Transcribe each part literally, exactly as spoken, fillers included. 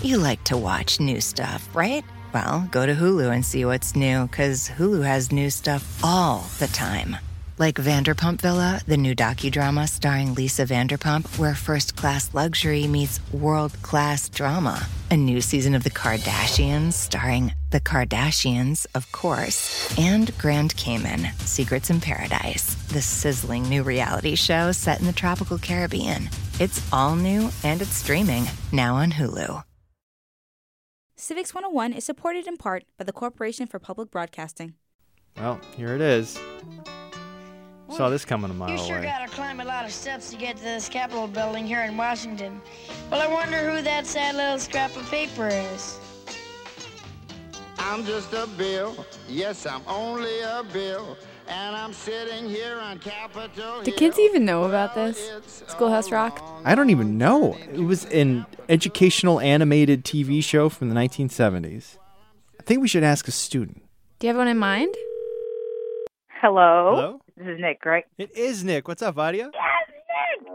You like to watch new stuff, right? Well, go to Hulu and see what's new, because Hulu has new stuff all the time. Like Vanderpump Villa, the new docudrama starring Lisa Vanderpump, where first-class luxury meets world-class drama. A new season of The Kardashians starring The Kardashians, of course. And Grand Cayman, Secrets in Paradise, the sizzling new reality show set in the tropical Caribbean. It's all new and it's streaming now on Hulu. Civics one oh one is supported in part by the Corporation for Public Broadcasting. Well, here it is. Saw this coming a mile You sure away. gotta climb a lot of steps to get to this Capitol building here in Washington. Well, I wonder who that sad little scrap of paper is. I'm just a bill. Yes, I'm only a bill. And I'm sitting here on Capitol Do Hill. kids even know about this? Schoolhouse Rock? I don't even know. It was an educational animated T V show from the nineteen seventies. I think we should ask a student. Do you have one in mind? Hello. Hello? This is Nick, right? It is Nick. What's up, Adia? Yes, Nick.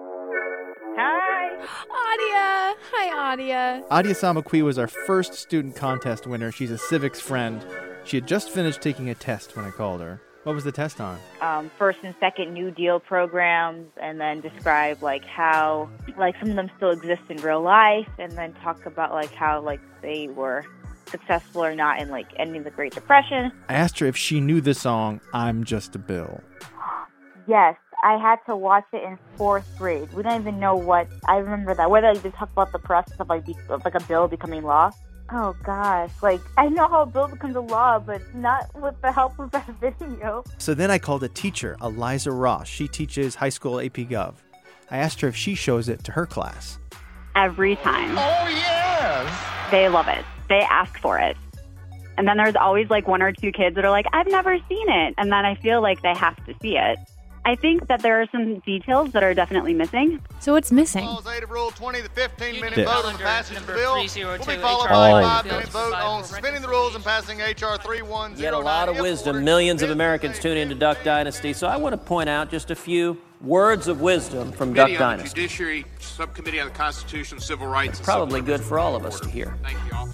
Hi. Adia! Hi, Adia. Adia Samakwi was our first student contest winner. She's a civics friend. She had just finished taking a test when I called her. What was the test on? Um, first and second New Deal programs, and then describe like how like some of them still exist in real life, and then talk about like how like they were successful or not in like ending the Great Depression. I asked her if she knew the song I'm Just a Bill. Yes, I had to watch it in fourth grade. We don't even know what I remember that. Whether they talk about the process of like be, of, like a bill becoming law. Oh gosh, like I know how a bill becomes a law, but not with the help of that video. So then I called a teacher, Eliza Ross. She teaches high school A P Gov. I asked her if she shows it to her class. Every time. Oh, yes. They love it. They ask for it. And then there's always like one or two kids that are like, I've never seen it. And then I feel like they have to see it. I think that there are some details that are definitely missing. So what's missing? Clause eight of Rule twenty, the fifteen-minute This. vote on the passage of the bill will be followed H R by a three five-minute vote on suspending the rules and passing H R three one zero nine. Yet a lot of wisdom. Millions of Americans tune into Duck Dynasty, so I want to point out just a few words of wisdom from Duck Committee on the Dynasty. Judiciary, Subcommittee on the Constitution, Civil Rights. and Probably Civil good for all of Liberties. us to hear. Thank you all.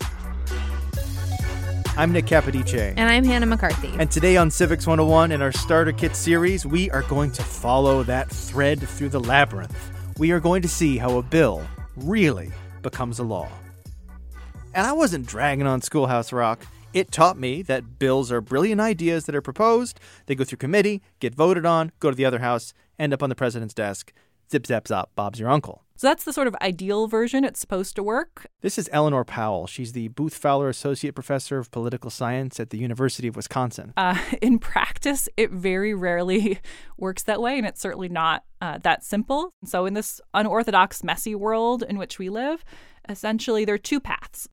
I'm Nick Capodice. And I'm Hannah McCarthy. And today on Civics one oh one in our Starter Kit series, we are going to follow that thread through the labyrinth. We are going to see how a bill really becomes a law. And I wasn't dragging on Schoolhouse Rock. It taught me that bills are brilliant ideas that are proposed. They go through committee, get voted on, go to the other house, end up on the president's desk. Zip, zap, zop, Bob's your uncle. So that's the sort of ideal version. It's supposed to work. This is Eleanor Powell. She's the Booth Fowler Associate Professor of Political Science at the University of Wisconsin. Uh, in practice, it very rarely works that way, and it's certainly not uh, that simple. So in this unorthodox, messy world in which we live, essentially there are two paths.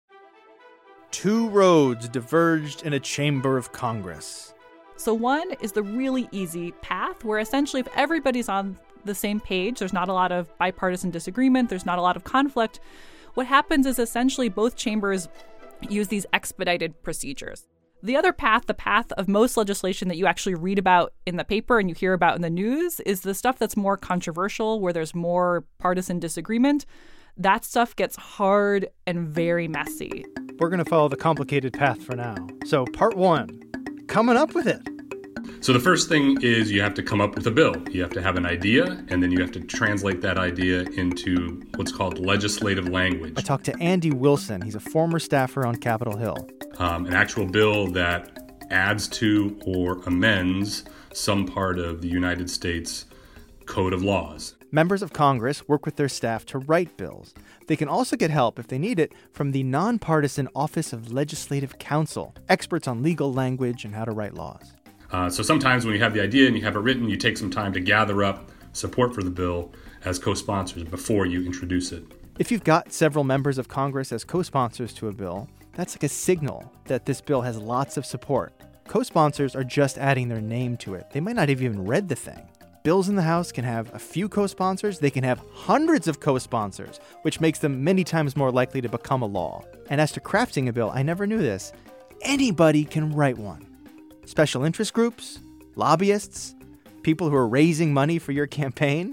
Two roads diverged in a chamber of Congress. So one is the really easy path, where essentially if everybody's on the same page, there's not a lot of bipartisan disagreement, there's not a lot of conflict, what happens is essentially both chambers use these expedited procedures. The other path, the path of most legislation that you actually read about in the paper and you hear about in the news, is the stuff that's more controversial, where there's more partisan disagreement. That stuff gets hard and very messy. We're going to follow the complicated path for now. So part one, coming up with it. So the first thing is you have to come up with a bill. You have to have an idea, and then you have to translate that idea into what's called legislative language. I talked to Andy Wilson. He's a former staffer on Capitol Hill. Um, an actual bill that adds to or amends some part of the United States Code of Laws. Members of Congress work with their staff to write bills. They can also get help, if they need it, from the nonpartisan Office of Legislative Counsel, experts on legal language and how to write laws. Uh, so sometimes when you have the idea and you have it written, you take some time to gather up support for the bill as co-sponsors before you introduce it. If you've got several members of Congress as co-sponsors to a bill, that's like a signal that this bill has lots of support. Co-sponsors are just adding their name to it. They might not have even read the thing. Bills in the House can have a few co-sponsors. They can have hundreds of co-sponsors, which makes them many times more likely to become a law. And as to crafting a bill, I never knew this. Anybody can write one. Special interest groups, lobbyists, people who are raising money for your campaign.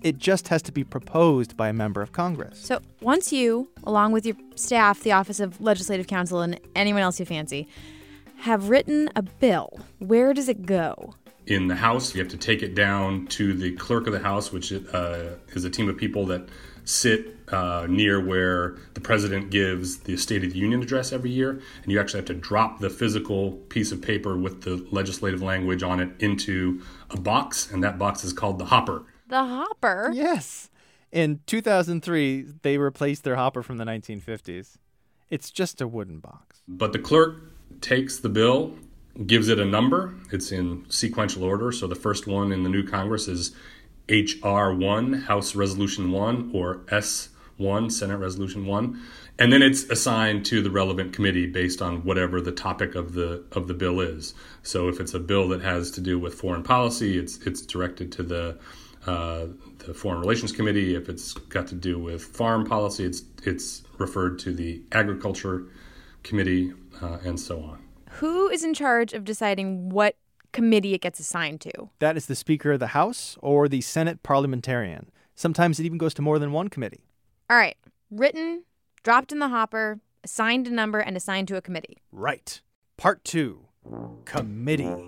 It just has to be proposed by a member of Congress. So once you, along with your staff, the Office of Legislative Counsel, and anyone else you fancy, have written a bill, where does it go? In the House, you have to take it down to the clerk of the House, which uh, is a team of people that sit uh, near where the president gives the State of the Union address every year. And you actually have to drop the physical piece of paper with the legislative language on it into a box, and that box is called the hopper. The hopper? Yes. In two thousand three, they replaced their hopper from the nineteen fifties. It's just a wooden box. But the clerk takes the bill, gives it a number. It's in sequential order. So the first one in the new Congress is H R one, House Resolution one, or S one, Senate Resolution one. And then it's assigned to the relevant committee based on whatever the topic of the of the bill is. So if it's a bill that has to do with foreign policy, it's it's directed to the uh, the Foreign Relations Committee. If it's got to do with foreign policy, it's it's referred to the Agriculture Committee, uh, and so on. Who is in charge of deciding what committee it gets assigned to? That is the Speaker of the House or the Senate parliamentarian. Sometimes it even goes to more than one committee. All right. Written, dropped in the hopper, assigned a number, and assigned to a committee. Right. Part two. Committee.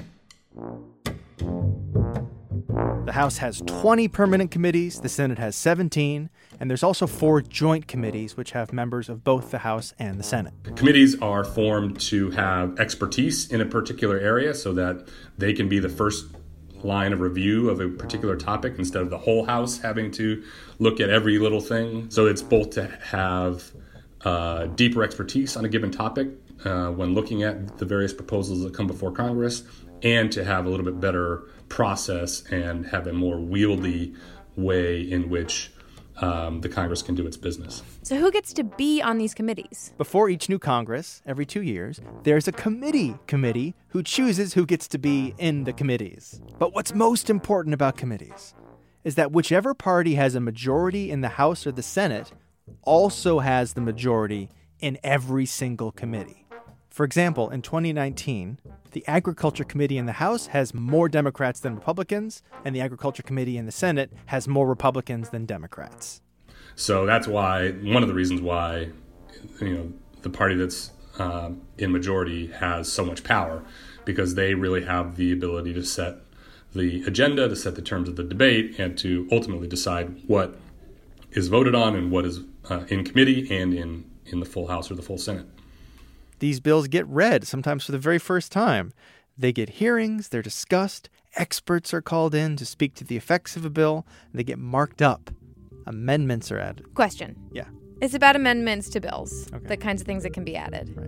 The House has twenty permanent committees, the Senate has seventeen, and there's also four joint committees which have members of both the House and the Senate. Committees are formed to have expertise in a particular area so that they can be the first line of review of a particular topic instead of the whole House having to look at every little thing. So it's both to have uh, deeper expertise on a given topic uh, when looking at the various proposals that come before Congress, and to have a little bit better process and have a more wieldy way in which um, the Congress can do its business. So who gets to be on these committees? Before each new Congress, every two years, there's a committee committee who chooses who gets to be in the committees. But what's most important about committees is that whichever party has a majority in the House or the Senate also has the majority in every single committee. For example, in twenty nineteen, the Agriculture Committee in the House has more Democrats than Republicans, and the Agriculture Committee in the Senate has more Republicans than Democrats. So that's why, one of the reasons why, you know, the party that's uh, in majority has so much power, because they really have the ability to set the agenda, to set the terms of the debate, and to ultimately decide what is voted on and what is uh, in committee and in, in the full House or the full Senate. These bills get read, sometimes for the very first time. They get hearings, they're discussed, experts are called in to speak to the effects of a bill, and they get marked up. Amendments are added. Question. Yeah. It's about amendments to bills, Okay. the kinds of things that can be added. Right.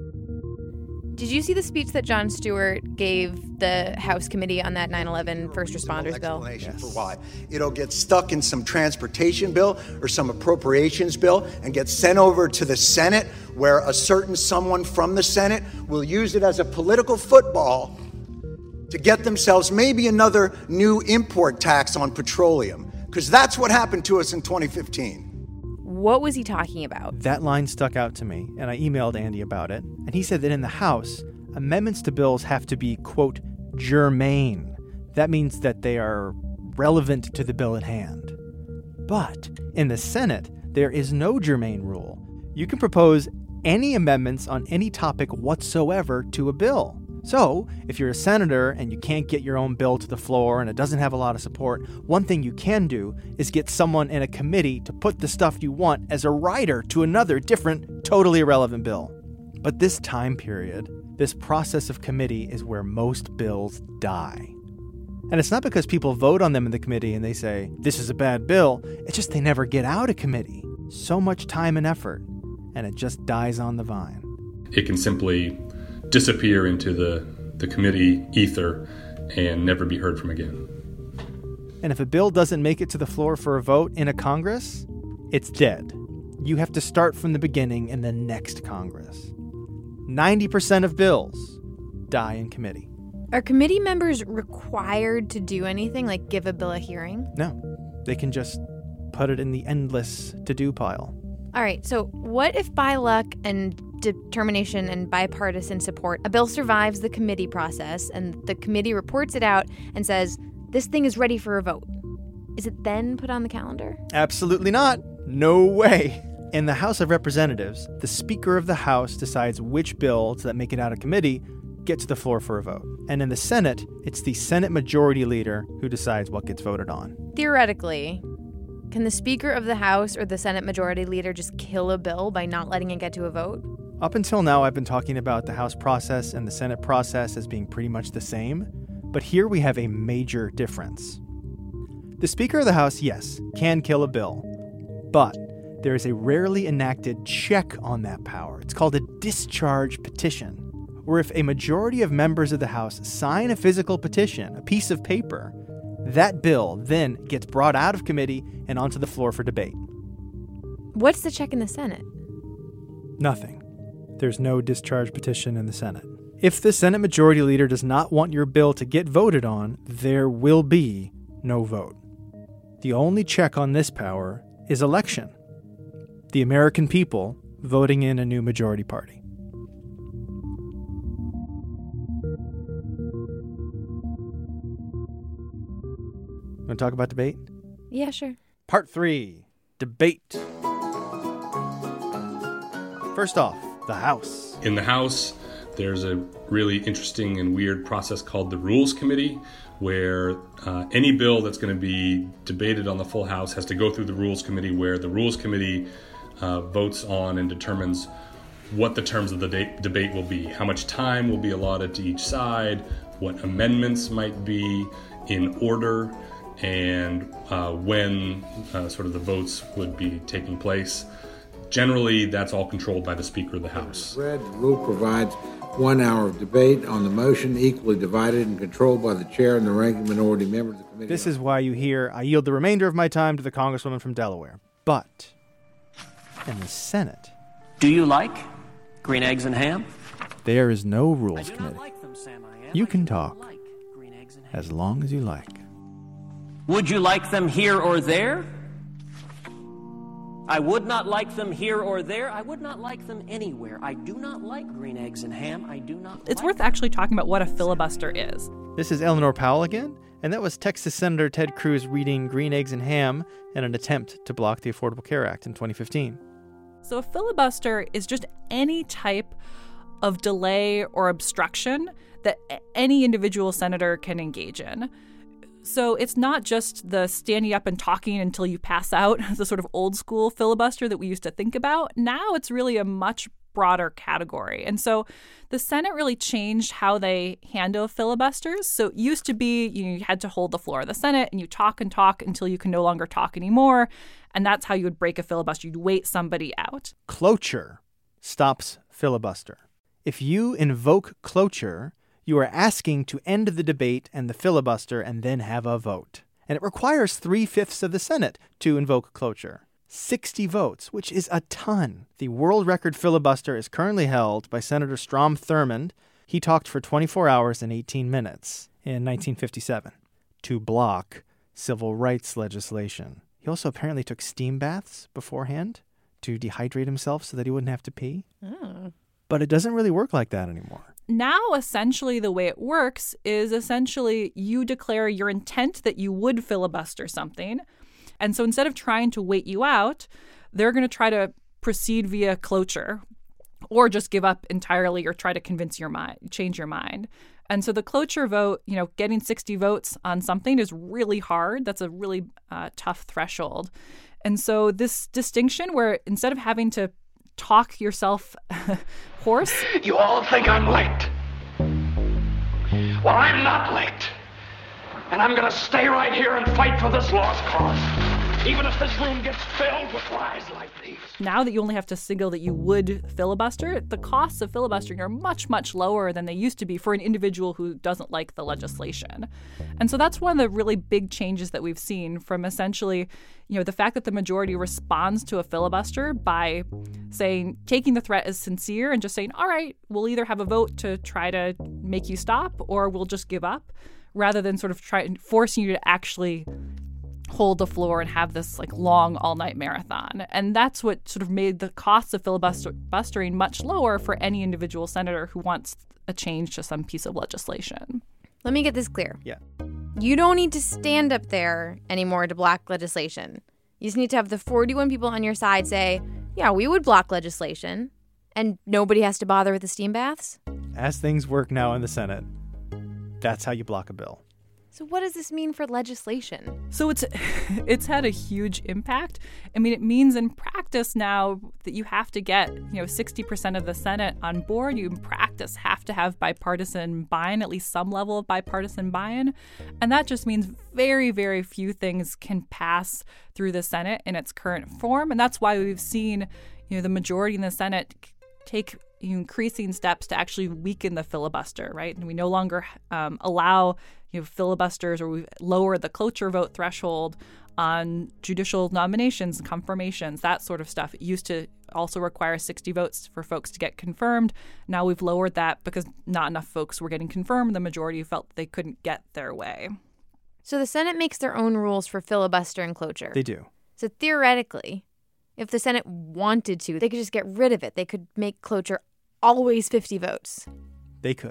Did you see the speech that Jon Stewart gave the House Committee on that nine eleven first responders bill? Explanation for why. It'll get stuck in some transportation bill or some appropriations bill and get sent over to the Senate, where a certain someone from the Senate will use it as a political football to get themselves maybe another new import tax on petroleum, because that's what happened to us in twenty fifteen. What was he talking about? That line stuck out to me, and I emailed Andy about it. And he said that in the House, amendments to bills have to be, quote, germane. That means that they are relevant to the bill at hand. But in the Senate, there is no germane rule. You can propose any amendments on any topic whatsoever to a bill. So, if you're a senator and you can't get your own bill to the floor and it doesn't have a lot of support, one thing you can do is get someone in a committee to put the stuff you want as a rider to another different, totally irrelevant bill. But this time period, this process of committee is where most bills die. And it's not because people vote on them in the committee and they say, this is a bad bill. It's just they never get out of committee. So much time and effort, and it just dies on the vine. It can simply disappear into the, the committee ether and never be heard from again. And if a bill doesn't make it to the floor for a vote in a Congress, it's dead. You have to start from the beginning in the next Congress. ninety percent of bills die in committee. Are committee members required to do anything, like give a bill a hearing? No, they can just put it in the endless to-do pile. All right, so what if by luck and determination and bipartisan support, a bill survives the committee process and the committee reports it out and says, this thing is ready for a vote? Is it then put on the calendar? Absolutely not. No way. In the House of Representatives, the Speaker of the House decides which bills that make it out of committee get to the floor for a vote. And in the Senate, it's the Senate Majority Leader who decides what gets voted on. Theoretically, can the Speaker of the House or the Senate Majority Leader just kill a bill by not letting it get to a vote? Up until now, I've been talking about the House process and the Senate process as being pretty much the same, but here we have a major difference. The Speaker of the House, yes, can kill a bill, but there is a rarely enacted check on that power. It's called a discharge petition, where if a majority of members of the House sign a physical petition, a piece of paper, that bill then gets brought out of committee and onto the floor for debate. What's the check in the Senate? Nothing. There's no discharge petition in the Senate. If the Senate Majority Leader does not want your bill to get voted on, there will be no vote. The only check on this power is election. The American people voting in a new majority party. Want to talk about debate? Yeah, sure. Part three, debate. First off, the House. In the House, there's a really interesting and weird process called the Rules Committee, where uh, any bill that's going to be debated on the full House has to go through the Rules Committee, where the Rules Committee uh, votes on and determines what the terms of the de- debate will be, how much time will be allotted to each side, what amendments might be in order, and uh, when uh, sort of the votes would be taking place. Generally, that's all controlled by the Speaker of the House. Read, the rule provides one hour of debate on the motion, equally divided and controlled by the chair and the ranking minority member of the committee. This is why you hear, I yield the remainder of my time to the Congresswoman from Delaware. But in the Senate... Do you like green eggs and ham? There is no Rules Committee. Like them, Sam, I am. You can I talk like green eggs and ham. as long as you like. Would you like them here or there? I would not like them here or there. I would not like them anywhere. I do not like green eggs and ham. I do not It's like worth actually talking about what a filibuster is. This is Eleanor Powell again, and that was Texas Senator Ted Cruz reading Green Eggs and Ham in an attempt to block the Affordable Care Act in twenty fifteen. So a filibuster is just any type of delay or obstruction that any individual senator can engage in. So it's not just the standing up and talking until you pass out, the sort of old school filibuster that we used to think about. Now it's really a much broader category. And so the Senate really changed how they handle filibusters. So it used to be, you know, you had to hold the floor of the Senate and you talk and talk until you can no longer talk anymore. And that's how you would break a filibuster. You'd wait somebody out. Cloture stops filibuster. If you invoke cloture, you are asking to end the debate and the filibuster and then have a vote. And it requires three-fifths of the Senate to invoke cloture. sixty votes, which is a ton. The world record filibuster is currently held by Senator Strom Thurmond. He talked for twenty-four hours and eighteen minutes in nineteen fifty-seven to block civil rights legislation. He also apparently took steam baths beforehand to dehydrate himself so that he wouldn't have to pee. Oh. But it doesn't really work like that anymore. Now, essentially, the way it works is essentially you declare your intent that you would filibuster something. And so instead of trying to wait you out, they're going to try to proceed via cloture or just give up entirely or try to convince your mind, change your mind. And so the cloture vote, you know, getting sixty votes on something is really hard. That's a really uh, tough threshold. And so this distinction where instead of having to talk yourself hoarse. You all think I'm late. Well, I'm not late. And I'm going to stay right here and fight for this lost cause, even if this room gets filled with lies like these. Now that you only have to signal that you would filibuster, the costs of filibustering are much, much lower than they used to be for an individual who doesn't like the legislation. And so that's one of the really big changes that we've seen from essentially, you know, the fact that the majority responds to a filibuster by saying, taking the threat as sincere and just saying, all right, we'll either have a vote to try to make you stop or we'll just give up, rather than sort of try forcing you to actually hold the floor and have this like long all-night marathon. And that's what sort of made the costs of filibustering much lower for any individual senator who wants a change to some piece of legislation. Let me get this clear. Yeah. You don't need to stand up there anymore to block legislation. You just need to have the forty-one people on your side say, yeah, we would block legislation, and nobody has to bother with the steam baths. As things work now in the Senate, that's how you block a bill. So what does this mean for legislation? So it's it's had a huge impact. I mean, it means in practice now that you have to get, you know, sixty percent of the Senate on board. You in practice have to have bipartisan buy-in, at least some level of bipartisan buy-in. And that just means very, very few things can pass through the Senate in its current form. And that's why we've seen, you know, the majority in the Senate take increasing steps to actually weaken the filibuster, right? And we no longer um, allow you know, filibusters, or we've lowered the cloture vote threshold on judicial nominations and confirmations, that sort of stuff. It used to also require sixty votes for folks to get confirmed. Now we've lowered that because not enough folks were getting confirmed. The majority felt they couldn't get their way. So the Senate makes their own rules for filibuster and cloture. They do. So theoretically, if the Senate wanted to, they could just get rid of it. They could make cloture always fifty votes. They could.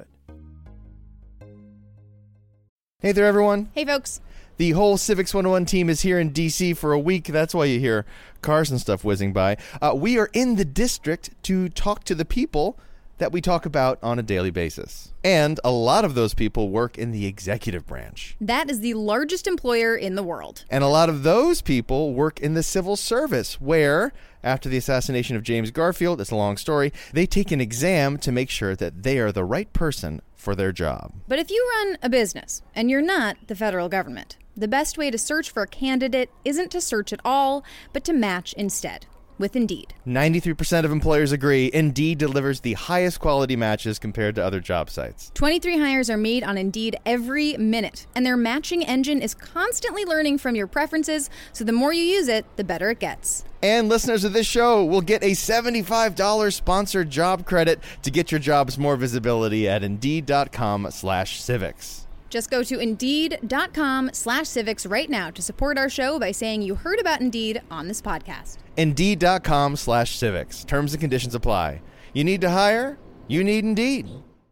Hey there, everyone. Hey, folks. The whole Civics one oh one team is here in D C for a week. That's why you hear cars and stuff whizzing by. Uh, we are in the district to talk to the people that we talk about on a daily basis. And a lot of those people work in the executive branch. That is the largest employer in the world. And a lot of those people work in the civil service, where, after the assassination of James Garfield, it's a long story, they take an exam to make sure that they are the right person for their job. But if you run a business and you're not the federal government, the best way to search for a candidate isn't to search at all, but to match instead. With Indeed. ninety-three percent of employers agree Indeed delivers the highest quality matches compared to other job sites. twenty-three hires are made on Indeed every minute, and their matching engine is constantly learning from your preferences, so the more you use it, the better it gets. And listeners of this show will get a seventy-five dollars sponsored job credit to get your jobs more visibility at Indeed.com slash civics. Just go to Indeed.com slash civics right now to support our show by saying you heard about Indeed on this podcast. Indeed.com slash civics. Terms and conditions apply. You need to hire? You need Indeed.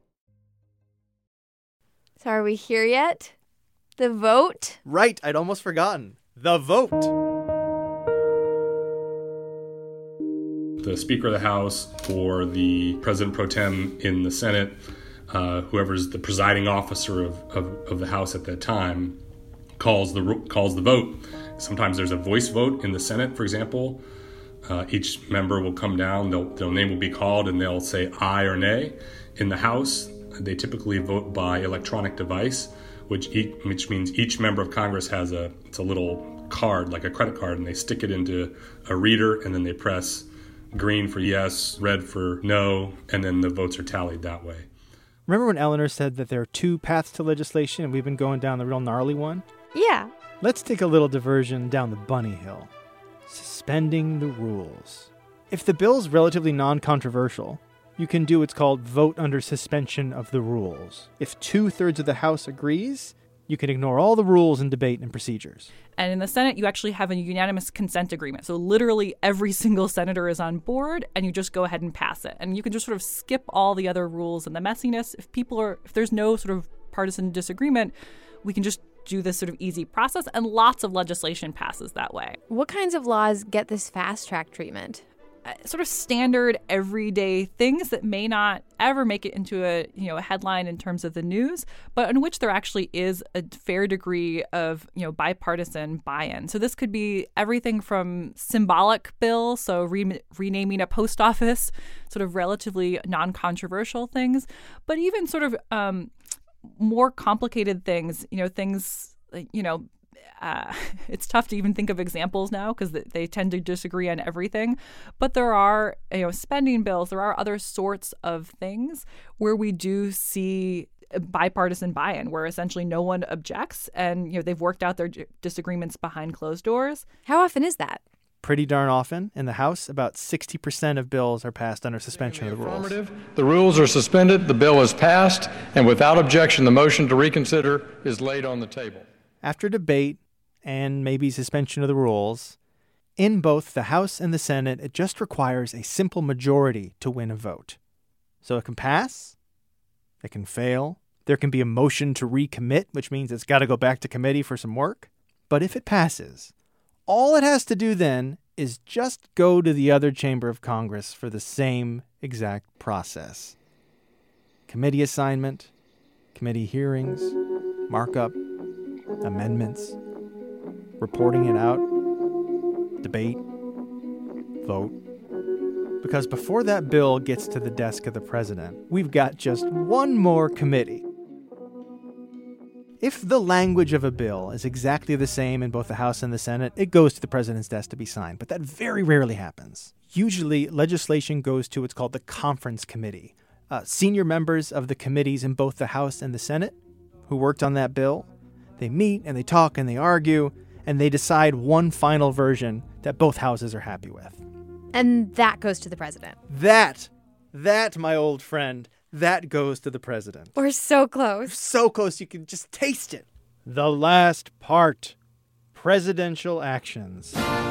So are we here yet? The vote? Right, I'd almost forgotten. The vote. The Speaker of the House or the President Pro Tem in the Senate, uh, whoever's the presiding officer of, of, of the House at that time, calls the calls the vote. Sometimes there's a voice vote in the Senate, for example. Uh, each member will come down, they'll, their name will be called, and they'll say aye or nay. In the House, they typically vote by electronic device, which each, which means each member of Congress has a it's a little card, like a credit card, and they stick it into a reader, and then they press green for yes, red for no, and then the votes are tallied that way. Remember when Eleanor said that there are two paths to legislation and we've been going down the real gnarly one? Yeah. Let's take a little diversion down the bunny hill. Suspending the rules. If the bill's relatively non-controversial, you can do what's called vote under suspension of the rules. If two-thirds of the House agrees, you can ignore all the rules and debate and procedures. And in the Senate, you actually have a unanimous consent agreement. So literally every single senator is on board, and you just go ahead and pass it. And you can just sort of skip all the other rules and the messiness. If people are, if there's no sort of partisan disagreement, we can just do this sort of easy process, and lots of legislation passes that way. What kinds of laws get this fast-track treatment? Uh, sort of standard, everyday things that may not ever make it into a you know a headline in terms of the news, but in which there actually is a fair degree of you know bipartisan buy-in. So this could be everything from symbolic bills, so re- renaming a post office, sort of relatively non-controversial things, but even sort of um, more complicated things, you know, things, you know, uh, it's tough to even think of examples now because they tend to disagree on everything. But there are, you know, spending bills, there are other sorts of things where we do see bipartisan buy-in, where essentially no one objects and, you know, they've worked out their disagreements behind closed doors. How often is that? Pretty darn often. In the House, about sixty percent of bills are passed under suspension of the rules. The rules are suspended, the bill is passed, and without objection, the motion to reconsider is laid on the table. After debate and maybe suspension of the rules, in both the House and the Senate, it just requires a simple majority to win a vote. So it can pass, it can fail, There can be a motion to recommit, which means it's got to go back to committee for some work. But if it passes, all it has to do then is just go to the other chamber of Congress for the same exact process. Committee assignment, committee hearings, markup, amendments, reporting it out, debate, vote. Because before that bill gets to the desk of the president, we've got just one more committee. If the language of a bill is exactly the same in both the House and the Senate, it goes to the president's desk to be signed, but that very rarely happens. Usually, legislation goes to what's called the conference committee. Uh, senior members of the committees in both the House and the Senate who worked on that bill, they meet and they talk and they argue, and they decide one final version that both houses are happy with. And that goes to the president. That, that, my old friend, that goes to the president. We're so close. So close you can just taste it. The last part, presidential actions.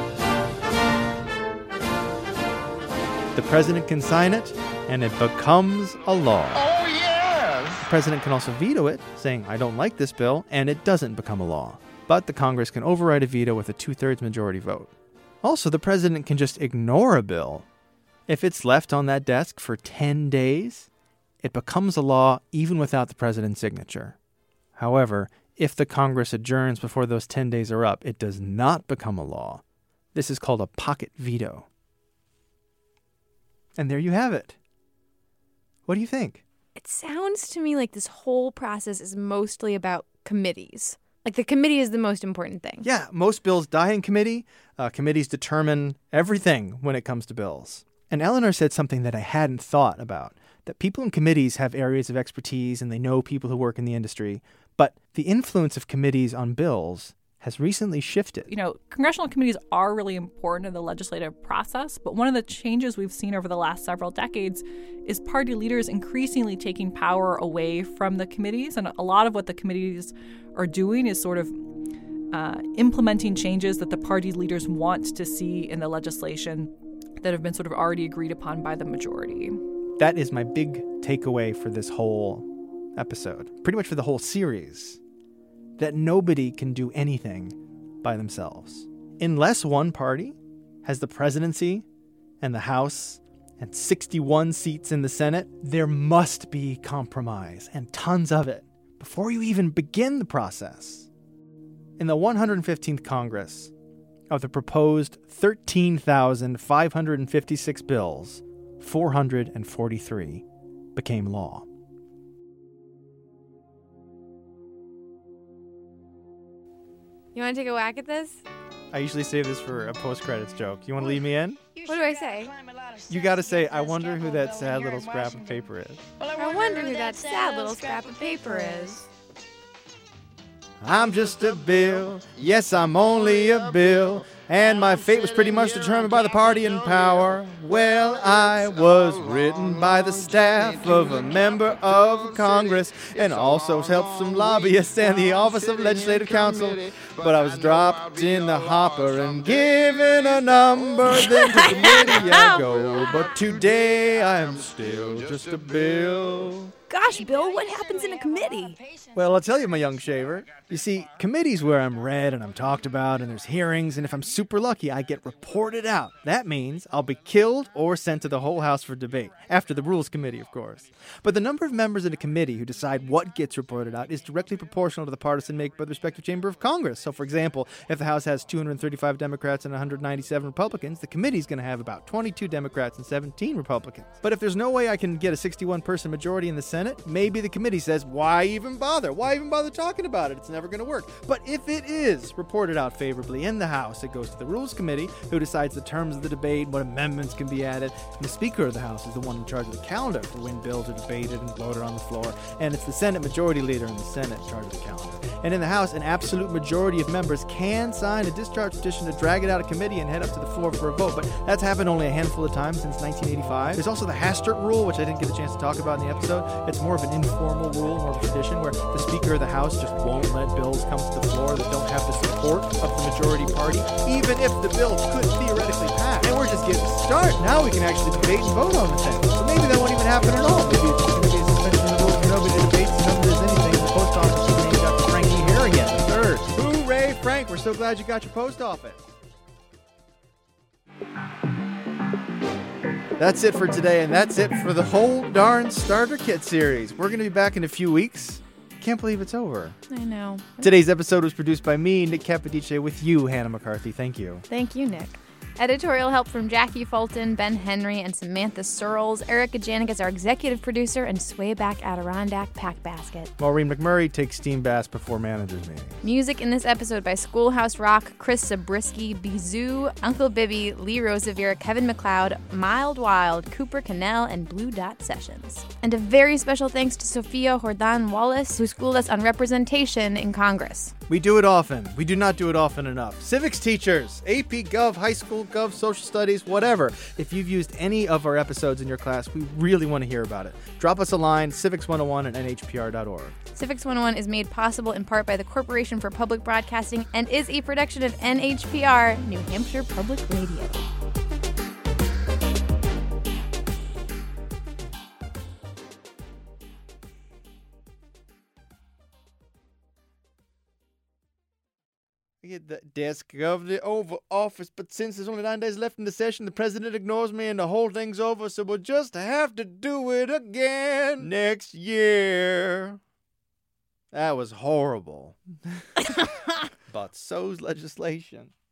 The president can sign it, and it becomes a law. Oh, yes! The president can also veto it, saying, I don't like this bill, and it doesn't become a law. But the Congress can override a veto with a two-thirds majority vote. Also, the president can just ignore a bill. If it's left on that desk for ten days, it becomes a law even without the president's signature. However, if the Congress adjourns before those ten days are up, it does not become a law. This is called a pocket veto. And there you have it. What do you think? It sounds to me like this whole process is mostly about committees. Like the committee is the most important thing. Yeah, most bills die in committee. Uh, committees determine everything when it comes to bills. And Eleanor said something that I hadn't thought about, that people in committees have areas of expertise and they know people who work in the industry. But the influence of committees on bills has recently shifted. You know, congressional committees are really important in the legislative process, but one of the changes we've seen over the last several decades is party leaders increasingly taking power away from the committees. And a lot of what the committees are doing is sort of uh, implementing changes that the party leaders want to see in the legislation that have been sort of already agreed upon by the majority. That is my big takeaway for this whole episode, pretty much for the whole series, that nobody can do anything by themselves. Unless one party has the presidency and the House and sixty-one seats in the Senate, there must be compromise, and tons of it, before you even begin the process. In the one hundred fifteenth Congress, of the proposed thirteen thousand five hundred fifty-six bills, four hundred forty-three became law. You want to take a whack at this? I usually save this for a post-credits joke. You want to lead me in? What do I say? You got to say, I wonder who that sad little scrap of paper is. I wonder who that sad little scrap of paper is. I'm just a bill, yes, I'm only a bill, and my fate was pretty much determined by the party in power. Well, I was written by the staff of a member of Congress, and also helped some lobbyists and the Office of Legislative Counsel. But I was dropped in the hopper and given a number, then to committee I go. But today I am still just a bill. Gosh, Bill, what happens in a committee? Well, I'll tell you, my young shaver. You see, committee's where I'm read and I'm talked about and there's hearings, and if I'm super lucky, I get reported out. That means I'll be killed or sent to the whole House for debate, after the Rules Committee, of course. But the number of members in a committee who decide what gets reported out is directly proportional to the partisan make by the respective chamber of Congress. So, for example, if the House has two hundred thirty-five Democrats and one hundred ninety-seven Republicans, the committee's going to have about twenty-two Democrats and seventeen Republicans. But if there's no way I can get a sixty-one person majority in the Senate, maybe the committee says, why even bother? Why even bother talking about it? It's never going to work. But if it is reported out favorably in the House, it goes to the Rules Committee, who decides the terms of the debate, what amendments can be added. And the Speaker of the House is the one in charge of the calendar for when bills are debated and voted on the floor. And it's the Senate Majority Leader in the Senate in charge of the calendar. And in the House, an absolute majority of members can sign a discharge petition to drag it out of committee and head up to the floor for a vote. But that's happened only a handful of times since nineteen eighty-five. There's also the Hastert Rule, which I didn't get a chance to talk about in the episode. It's more of an informal rule, more of a tradition, where the Speaker of the House just won't let bills come to the floor that don't have the support of the majority party, even if the bill could theoretically pass. And we're just getting started. Now we can actually debate and vote on the thing. So maybe that won't even happen at all. Maybe it's just going to be a suspension of the rules where nobody debates and nobody does anything. so glad you got your post office. That's it for today, and that's it for the whole darn Starter Kit series. We're going to be back in a few weeks. Can't believe it's over. I know. Today's episode was produced by me, Nick Capodice, with you, Hannah McCarthy. Thank you. Thank you, Nick. Editorial help from Jackie Fulton, Ben Henry, and Samantha Searles. Erica Janik is our executive producer, and Swayback Adirondack Pack Basket. Maureen McMurray takes steam baths before managers meeting. Music in this episode by Schoolhouse Rock, Chris Zabriskie, Bizou, Uncle Bibby, Lee Rosevere, Kevin MacLeod, Mild Wild, Cooper Cannell, and Blue Dot Sessions. And a very special thanks to Sophia Jordan Wallace, who schooled us on representation in Congress. We do it often. We do not do it often enough. Civics teachers, A P Gov, high school Gov, social studies, whatever. If you've used any of our episodes in your class, we really want to hear about it. Drop us a line, civics one oh one at n h p r dot org. Civics one oh one is made possible in part by the Corporation for Public Broadcasting and is a production of N H P R, New Hampshire Public Radio. Get the desk of the Oval Office, but since there's only nine days left in the session, the president ignores me and the whole thing's over, so we'll just have to do it again next year. That was horrible. But so's legislation.